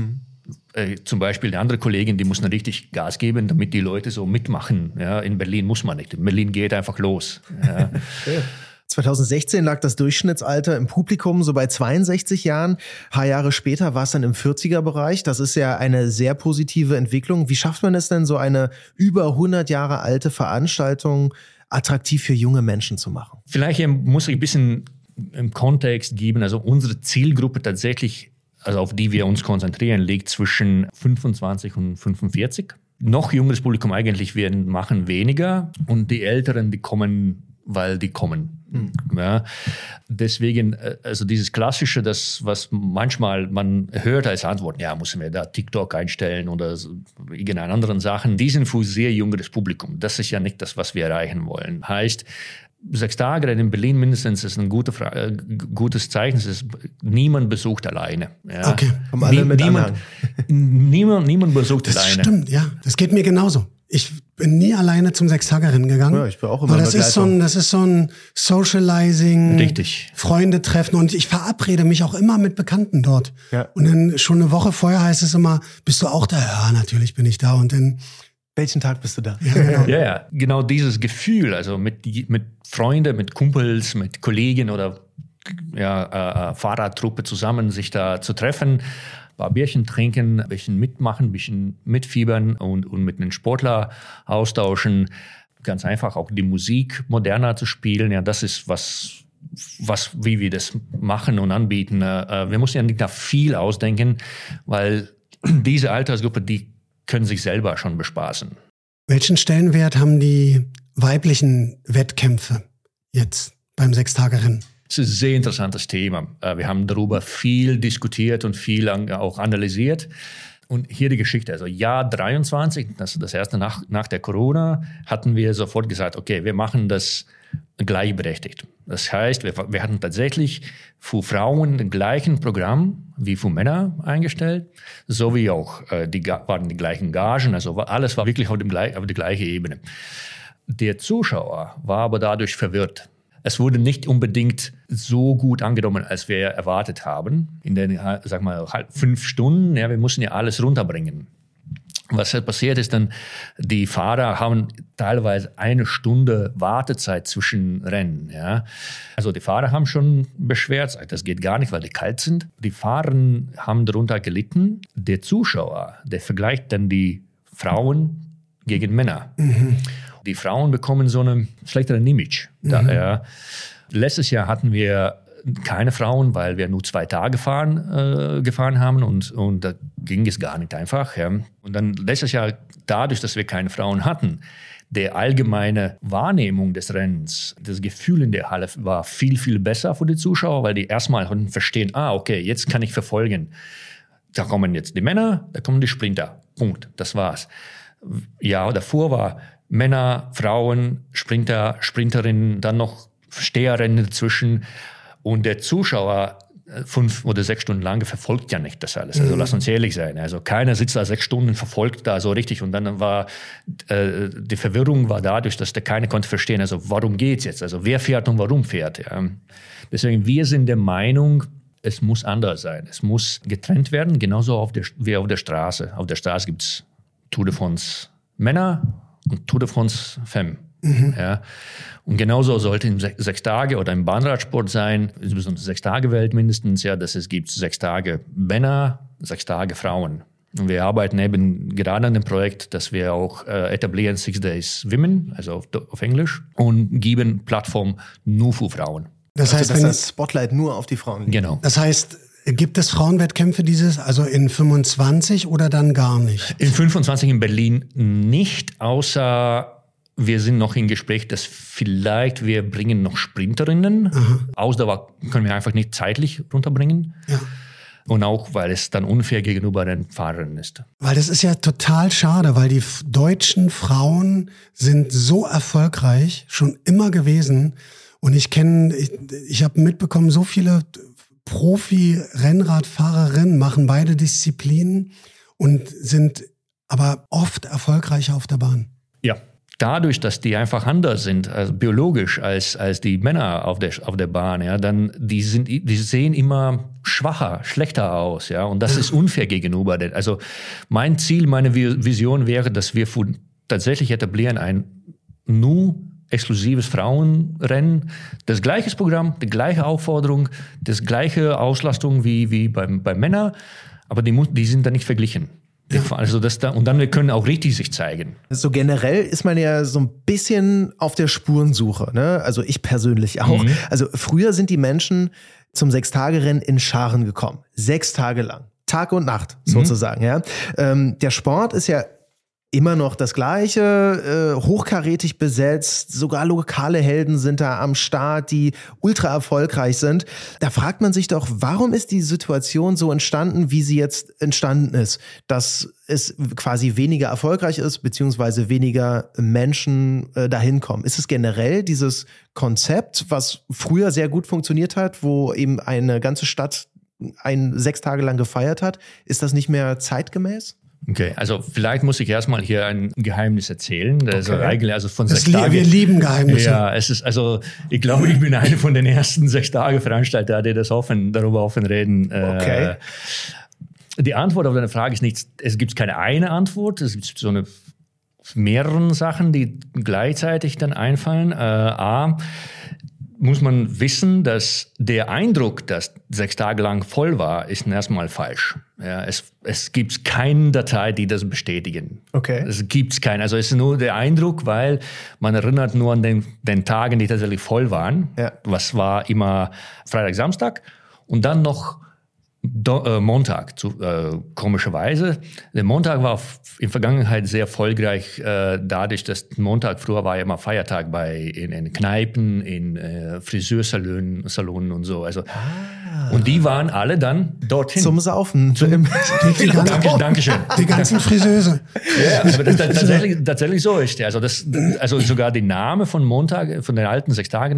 Zum Beispiel die andere Kollegin, die muss dann richtig Gas geben, damit die Leute so mitmachen. Ja, in Berlin muss man nicht. In Berlin geht einfach los. Ja. 2016 lag das Durchschnittsalter im Publikum so bei 62 Jahren. Ein paar Jahre später war es dann im 40er-Bereich. Das ist ja eine sehr positive Entwicklung. Wie schafft man es denn, so eine über 100 Jahre alte Veranstaltung attraktiv für junge Menschen zu machen? Vielleicht muss ich ein bisschen im Kontext geben. Also unsere Zielgruppe tatsächlich, also auf die wir uns konzentrieren, liegt zwischen 25 und 45. Noch jüngeres Publikum eigentlich machen weniger, und die Älteren, die kommen, weil die kommen. Ja, deswegen, also dieses Klassische, das, was manchmal man hört als Antwort, ja, müssen wir da TikTok einstellen oder so, irgendeine anderen Sachen, die sind für sehr jüngeres Publikum. Das ist ja nicht das, was wir erreichen wollen. Heißt, 6 Tage in Berlin mindestens ist ein gutes Zeichen. Niemand besucht alleine. Ja. Okay. Niemand besucht das alleine. Das stimmt, ja. Das geht mir genauso. Ich bin nie alleine zum 6-Tage-Rennen gegangen. Ja, ich bin auch immer das ist so ein Socializing, richtig. Freunde treffen, und ich verabrede mich auch immer mit Bekannten dort. Ja. Und dann schon eine Woche vorher heißt es immer, bist du auch da? Ja, natürlich bin ich da. Und dann welchen Tag bist du da? Ja, genau. Ja, genau dieses Gefühl, also mit Freunden, mit Kumpels, mit Kollegen oder Fahrradtruppe zusammen sich da zu treffen, ein paar Bierchen trinken, ein bisschen mitmachen, ein bisschen mitfiebern und mit einem Sportler austauschen. Ganz einfach auch die Musik moderner zu spielen, ja, das ist, was wie wir das machen und anbieten. Wir müssen ja nicht da viel ausdenken, weil diese Altersgruppe, die können sich selber schon bespaßen. Welchen Stellenwert haben die weiblichen Wettkämpfe jetzt beim Sechstagerennen? Das ist ein sehr interessantes Thema. Wir haben darüber viel diskutiert und viel auch analysiert. Und hier die Geschichte, also Jahr 23, das erste nach der Corona, hatten wir sofort gesagt, okay, wir machen das gleichberechtigt. Das heißt, wir hatten tatsächlich für Frauen das gleiche Programm wie für Männer eingestellt, sowie auch waren die gleichen Gagen, also alles war wirklich auf der gleichen Ebene. Der Zuschauer war aber dadurch verwirrt. Es wurde nicht unbedingt so gut angenommen, als wir erwartet haben. In den, 5 Stunden, ja, wir mussten ja alles runterbringen. Was passiert ist dann, die Fahrer haben teilweise 1 Stunde Wartezeit zwischen Rennen. Ja. Also die Fahrer haben schon beschwert, das geht gar nicht, weil die kalt sind. Die Fahrer haben darunter gelitten. Der Zuschauer, der vergleicht dann die Frauen gegen Männer. Mhm. Die Frauen bekommen so ein schlechteres Image. Mhm. Letztes Jahr hatten wir keine Frauen, weil wir nur 2 Tage gefahren haben und da ging es gar nicht einfach. Ja. Und dann letztes Jahr, dadurch, dass wir keine Frauen hatten, der allgemeine Wahrnehmung des Rennens, das Gefühl in der Halle war viel, viel besser für die Zuschauer, weil die erstmal verstehen, okay, jetzt kann ich verfolgen. Da kommen jetzt die Männer, da kommen die Sprinter. Punkt, das war's. Ja, davor war Männer, Frauen, Sprinter, Sprinterinnen, dann noch Steherrennen dazwischen. Und der Zuschauer 5 oder 6 Stunden lang verfolgt ja nicht das alles. Also lass uns ehrlich sein. Also keiner sitzt da 6 Stunden, verfolgt da so richtig. Und dann war die Verwirrung war dadurch, dass der keiner konnte verstehen, also warum geht's jetzt? Also wer fährt und warum fährt? Ja. Deswegen, wir sind der Meinung, es muss anders sein. Es muss getrennt werden, genauso wie auf der Straße. Auf der Straße gibt's Tour de France Männer und Tour de France Femmes. Mhm. Ja. Und genauso sollte in 6 Tage oder im Bahnradsport sein, insbesondere 6-Tage-Welt mindestens, ja, dass es gibt 6 Tage Männer, 6 Tage Frauen. Und wir arbeiten eben gerade an dem Projekt, dass wir auch etablieren 6 Days Women, also auf Englisch, und geben Plattform nur für Frauen. Das heißt, dass das Spotlight nur auf die Frauen liegt. Genau. Das heißt, gibt es Frauenwettkämpfe also in 25 oder dann gar nicht? In 25 in Berlin nicht, außer wir sind noch im Gespräch, dass vielleicht wir bringen noch Sprinterinnen. Aha. Ausdauer können wir einfach nicht zeitlich runterbringen. Ja. Und auch, weil es dann unfair gegenüber den Fahrern ist. Weil das ist ja total schade, weil die deutschen Frauen sind so erfolgreich, schon immer gewesen. Und ich habe mitbekommen, so viele Profi-Rennradfahrerinnen machen beide Disziplinen und sind aber oft erfolgreicher auf der Bahn. Ja. Dadurch, dass die einfach anders sind, also biologisch als die Männer auf der Bahn, ja, dann die sehen immer schlechter aus, ja, und das ist unfair gegenüber. Also mein Ziel, meine Vision wäre, dass wir tatsächlich etablieren ein nur exklusives Frauenrennen, das gleiche Programm, die gleiche Aufforderung, das gleiche Auslastung wie bei Männern, aber die sind da nicht verglichen. Also und dann wir können auch richtig sich zeigen. So generell ist man ja so ein bisschen auf der Spurensuche, ne? Also ich persönlich auch. Mhm. Also früher sind die Menschen zum 6-Tage-Rennen in Scharen gekommen. 6 Tage lang. Tag und Nacht sozusagen. Ja. Der Sport ist ja immer noch das Gleiche, hochkarätig besetzt, sogar lokale Helden sind da am Start, die ultra erfolgreich sind. Da fragt man sich doch, warum ist die Situation so entstanden, wie sie jetzt entstanden ist? Dass es quasi weniger erfolgreich ist, beziehungsweise weniger Menschen dahin kommen. Ist es generell dieses Konzept, was früher sehr gut funktioniert hat, wo eben eine ganze Stadt 6 Tage lang gefeiert hat, ist das nicht mehr zeitgemäß? Okay, also vielleicht muss ich erstmal hier ein Geheimnis erzählen. Okay. Also von 6 Tagen. Wir lieben Geheimnisse. Ja, ich glaube, ich bin einer von den ersten 6-Tage-Veranstalter, die darüber offen reden. Okay. Die Antwort auf deine Frage ist nicht, es gibt keine eine Antwort, es gibt mehrere Sachen, die gleichzeitig dann einfallen. muss man wissen, dass der Eindruck, dass 6 Tage lang voll war, ist erstmal falsch. Ja, es gibt keine Datei, die das bestätigen. Okay. Es gibt keinen. Also es ist nur der Eindruck, weil man erinnert nur an den Tagen, die tatsächlich voll waren. Ja. Was war immer Freitag, Samstag und dann noch Montag, komischerweise. Der Montag war in Vergangenheit sehr erfolgreich, dadurch, dass Montag früher war ja immer Feiertag in Kneipen, in Friseursalons und so. Also, und die waren alle dann dorthin. Zum Saufen. Dankeschön. Die ganzen Friseuse. Ja, aber das tatsächlich so ist. Also sogar der Name von Montag, von den alten 6 Tagen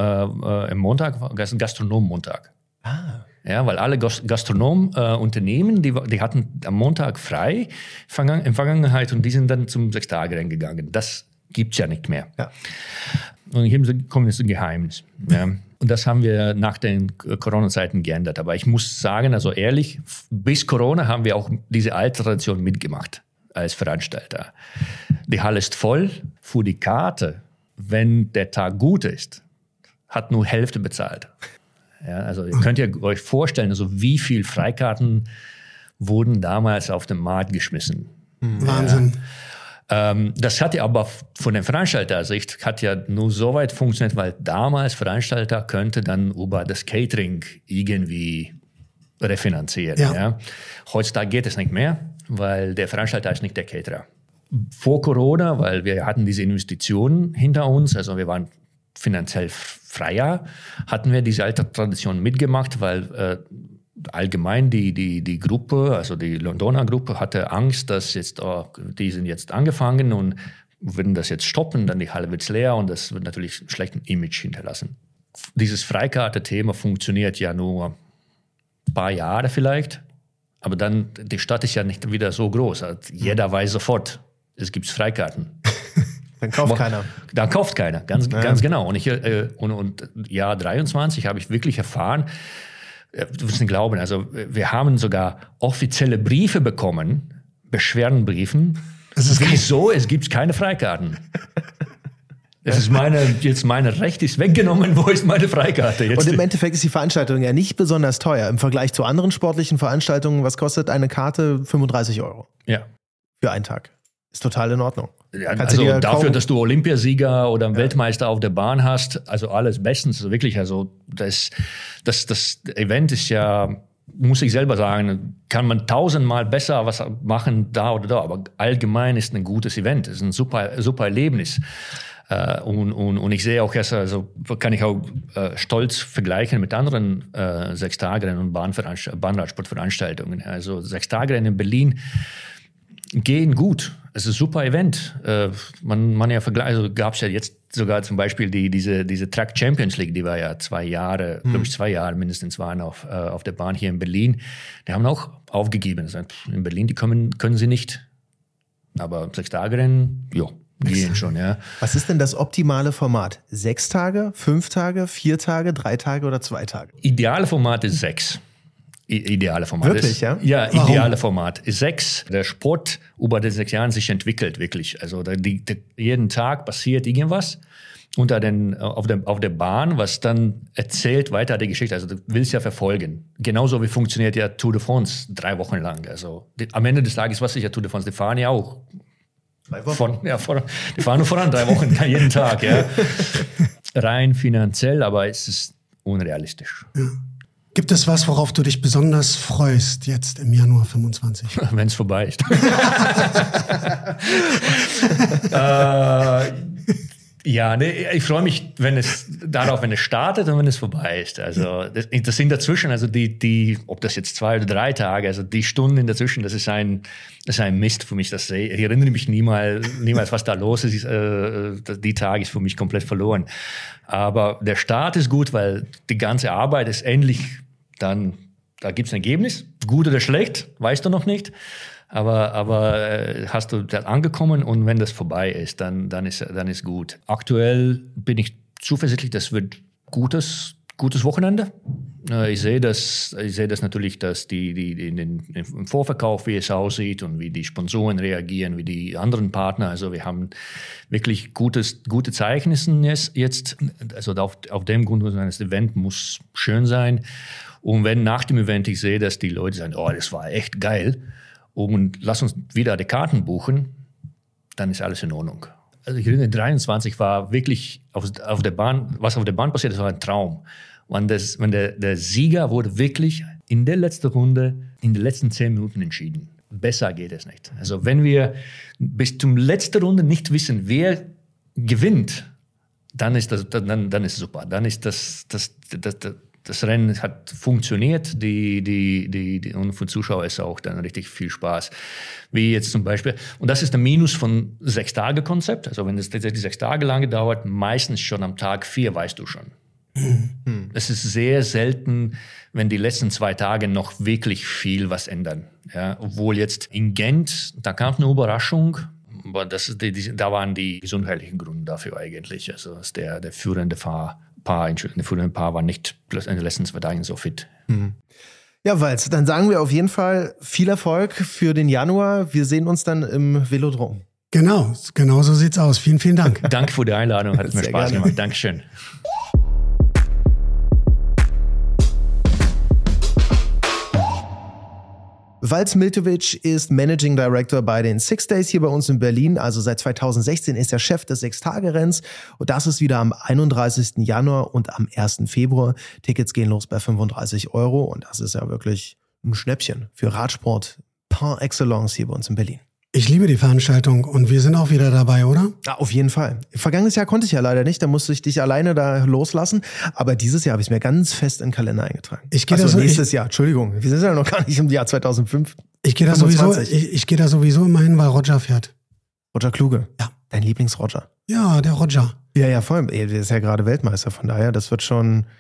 im Montag, war Gastronom-Montag. Ja, weil alle Gastronomunternehmen, die hatten am Montag frei in Vergangenheit und die sind dann zum 6-Tage-Rennen gegangen. Das gibt's ja nicht mehr. Ja. Und hier kommt jetzt ein Geheimnis. Ja. Und das haben wir nach den Corona-Zeiten geändert. Aber ich muss sagen, also ehrlich, bis Corona haben wir auch diese alte Tradition mitgemacht als Veranstalter. Die Halle ist voll, für die Karte, wenn der Tag gut ist, hat nur Hälfte bezahlt. Ja, also ihr könnt ihr euch vorstellen, also wie viel Freikarten wurden damals auf den Markt geschmissen. Wahnsinn. Ja. Das hat ja aber von der Veranstaltersicht hat ja nur so weit funktioniert, weil damals Veranstalter könnte dann über das Catering irgendwie refinanzieren. Ja. Ja. Heutzutage geht es nicht mehr, weil der Veranstalter ist nicht der Caterer. Vor Corona, weil wir hatten diese Investitionen hinter uns, also wir waren finanziell freier, hatten wir diese alte Tradition mitgemacht, weil allgemein die Gruppe, also die Londoner Gruppe, hatte Angst, dass jetzt, die sind jetzt angefangen und würden das jetzt stoppen, dann die Halle wird leer und das wird natürlich einen schlechten Image hinterlassen. Dieses Freikarte-Thema funktioniert ja nur ein paar Jahre vielleicht, aber dann, die Stadt ist ja nicht wieder so groß. Also jeder weiß sofort, es gibt Freikarten. Dann kauft keiner. Dann kauft keiner, ganz genau. Und Jahr 23 habe ich wirklich erfahren, du wirst nicht glauben, also wir haben sogar offizielle Briefe bekommen, Beschwerdenbriefen. Wieso? Es gibt keine Freikarten. Meine Recht ist weggenommen, wo ist meine Freikarte jetzt? Und im Endeffekt ist die Veranstaltung ja nicht besonders teuer. Im Vergleich zu anderen sportlichen Veranstaltungen, was kostet eine Karte? 35 €. Ja. Für einen Tag. Ist total in Ordnung. Ja, also dafür, dass du Olympiasieger oder einen Weltmeister auf der Bahn hast, also alles bestens. Also wirklich, also das Event ist ja, muss ich selber sagen, kann man 1000-mal besser was machen da oder da, aber allgemein ist ein gutes Event, ist ein super Erlebnis. Und ich sehe auch, also kann ich auch stolz vergleichen mit anderen 6-Tage-Rennen und Bahnradsportveranstaltungen. Also 6-Tage-Rennen in Berlin gehen gut. Es ist ein super Event. Man ja vergleicht, also gab es ja jetzt sogar zum Beispiel diese Track Champions League, die war ja 2 Jahre, glaube ich 2 Jahre mindestens waren auf der Bahn hier in Berlin. Die haben auch aufgegeben. Also in Berlin, die können sie nicht. Aber 6-Tage-Rennen, jo, gehen schon, ja. Was ist denn das optimale Format? 6 Tage, 5 Tage, 4 Tage, 3 Tage oder 2 Tage? Ideale Format ist 6. Ideale Format. Wirklich, ja? Ja, ideale Format. 6. Der Sport über den 6 Jahren sich entwickelt, wirklich. Also jeden Tag passiert irgendwas auf der Bahn, was dann erzählt weiter die Geschichte. Also du willst ja verfolgen. Genauso wie funktioniert ja Tour de France 3 Wochen lang. Also am Ende des Tages, was ist ja Tour de France? Die fahren ja auch 3 Wochen. Die fahren nur voran 3 Wochen, jeden Tag. Ja. Rein finanziell, aber es ist unrealistisch. Ja. Gibt es was, worauf du dich besonders freust jetzt im Januar 25? Wenn es vorbei ist. Ja, nee, ich freue mich, wenn es startet und wenn es vorbei ist. Also das sind dazwischen, also ob das jetzt 2 oder 3 Tage, also die Stunden in dazwischen, das ist ein Mist für mich. Ich erinnere mich niemals, was da los ist. Die Tage ist für mich komplett verloren. Aber der Start ist gut, weil die ganze Arbeit ist endlich dann, da gibt es ein Ergebnis, gut oder schlecht, weißt du noch nicht. Aber hast du da angekommen und wenn das vorbei ist, dann ist gut. Aktuell bin ich zuversichtlich, das wird Gutes gutes Wochenende. Ich sehe das natürlich, dass im Vorverkauf, wie es aussieht und wie die Sponsoren reagieren, wie die anderen Partner. Also wir haben wirklich gute Zeichen jetzt. Also auf dem Grund, das Event muss schön sein. Und wenn nach dem Event ich sehe, dass die Leute sagen, oh, das war echt geil und lass uns wieder die Karten buchen, dann ist alles in Ordnung. Also ich erinnere, 23 war wirklich auf der Bahn, was auf der Bahn passiert, das war ein Traum. Wenn der Sieger wurde wirklich in der letzten Runde, in den letzten 10 Minuten entschieden. Besser geht es nicht. Also wenn wir bis zum letzten Runde nicht wissen, wer gewinnt, dann ist es super. Dann ist das Rennen hat funktioniert, und für Zuschauer ist auch dann richtig viel Spaß. Wie jetzt zum Beispiel, und das ist der Minus von 6-Tage-Konzept. Also wenn es tatsächlich 6 Tage lang dauert, meistens schon am Tag 4 weißt du schon. Es ist sehr selten, wenn die letzten 2 Tage noch wirklich viel was ändern. Ja, obwohl jetzt in Gent, da kam eine Überraschung, aber da waren die gesundheitlichen Gründe dafür eigentlich. Also dass der führende Paar war nicht in den letzten 2 Tagen so fit. Ja, Walz, dann sagen wir auf jeden Fall viel Erfolg für den Januar. Wir sehen uns dann im Velodrom. Genau so sieht's aus. Vielen, vielen Dank. Danke für die Einladung, hat mir Spaß gemacht. Dankeschön. Walz Miltovic ist Managing Director bei den 6 Days hier bei uns in Berlin. Also seit 2016 ist er Chef des 6-Tage-Renns. Und das ist wieder am 31. Januar und am 1. Februar. Tickets gehen los bei 35 €. Und das ist ja wirklich ein Schnäppchen für Radsport par excellence hier bei uns in Berlin. Ich liebe die Veranstaltung und wir sind auch wieder dabei, oder? Ja, auf jeden Fall. Vergangenes Jahr konnte ich ja leider nicht, da musste ich dich alleine da loslassen. Aber dieses Jahr habe ich es mir ganz fest in den Kalender eingetragen. Nächstes Jahr, Entschuldigung, wir sind ja noch gar nicht im Jahr 2005. Ich gehe da sowieso immer hin, weil Roger fährt. Roger Kluge? Ja. Dein Lieblings-Roger? Ja, der Roger. Ja, vor allem, der ist ja gerade Weltmeister, von daher, das wird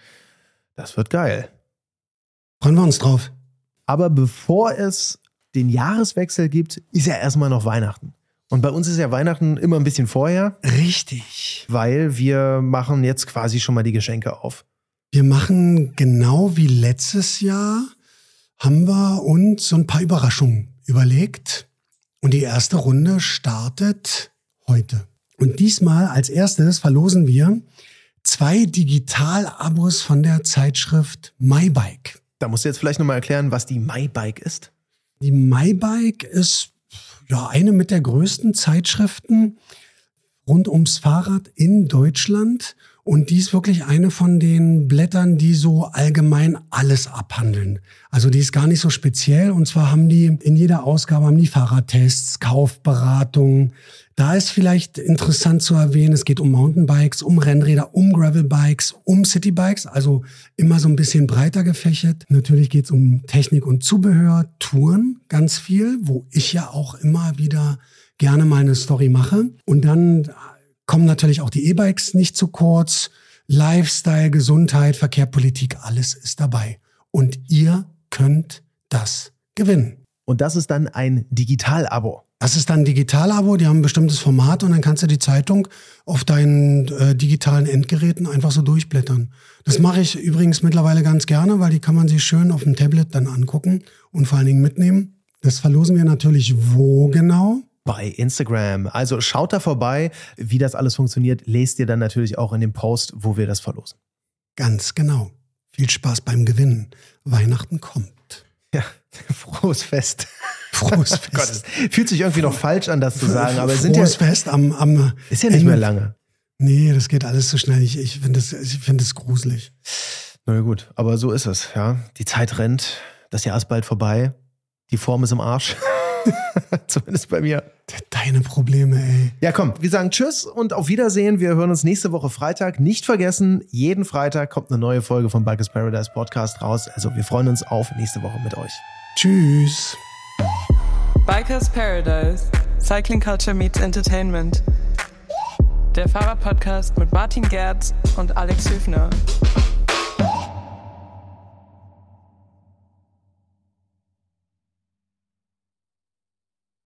geil. Freuen wir uns drauf. Aber bevor es den Jahreswechsel gibt, ist ja erstmal noch Weihnachten. Und bei uns ist ja Weihnachten immer ein bisschen vorher. Richtig. Weil wir machen jetzt quasi schon mal die Geschenke auf. Wir machen genau wie letztes Jahr, haben wir uns so ein paar Überraschungen überlegt. Und die erste Runde startet heute. Und diesmal als erstes verlosen wir 2 Digital-Abos von der Zeitschrift MyBike. Da musst du jetzt vielleicht nochmal erklären, was die MyBike ist. Die MyBike ist ja eine mit der größten Zeitschriften rund ums Fahrrad in Deutschland. Und die ist wirklich eine von den Blättern, die so allgemein alles abhandeln. Also die ist gar nicht so speziell. Und zwar haben die in jeder Ausgabe Fahrradtests, Kaufberatungen. Da ist vielleicht interessant zu erwähnen, es geht um Mountainbikes, um Rennräder, um Gravelbikes, um Citybikes. Also immer so ein bisschen breiter gefächert. Natürlich geht es um Technik und Zubehör, Touren, ganz viel, wo ich ja auch immer wieder gerne mal eine Story mache. Und dann kommen natürlich auch die E-Bikes nicht zu kurz. Lifestyle, Gesundheit, Verkehr, Politik, alles ist dabei. Und ihr könnt das gewinnen. Und das ist dann ein Digital-Abo. Das ist dann ein Digital-Abo, die haben ein bestimmtes Format und dann kannst du die Zeitung auf deinen digitalen Endgeräten einfach so durchblättern. Das mache ich übrigens mittlerweile ganz gerne, weil die kann man sich schön auf dem Tablet dann angucken und vor allen Dingen mitnehmen. Das verlosen wir natürlich wo genau? Bei Instagram. Also schaut da vorbei, wie das alles funktioniert. Lest ihr dann natürlich auch in dem Post, wo wir das verlosen. Ganz genau. Viel Spaß beim Gewinnen. Weihnachten kommt. Ja, frohes Fest. Frohes Fest. Gott, es fühlt sich irgendwie noch falsch an, das zu sagen. Aber frohes Fest am ist ja nicht mehr lange. Nee, das geht alles so schnell. Ich finde das gruselig. Na gut, aber so ist es. Ja, die Zeit rennt. Das Jahr ist bald vorbei. Die Form ist im Arsch. Zumindest bei mir. Deine Probleme, ey. Ja, komm, wir sagen Tschüss und auf Wiedersehen. Wir hören uns nächste Woche Freitag. Nicht vergessen, jeden Freitag kommt eine neue Folge vom Bikers Paradise Podcast raus. Also wir freuen uns auf nächste Woche mit euch. Tschüss. Bikers Paradise. Cycling Culture meets Entertainment. Der Fahrradpodcast mit Martin Gerz und Alex Hüfner.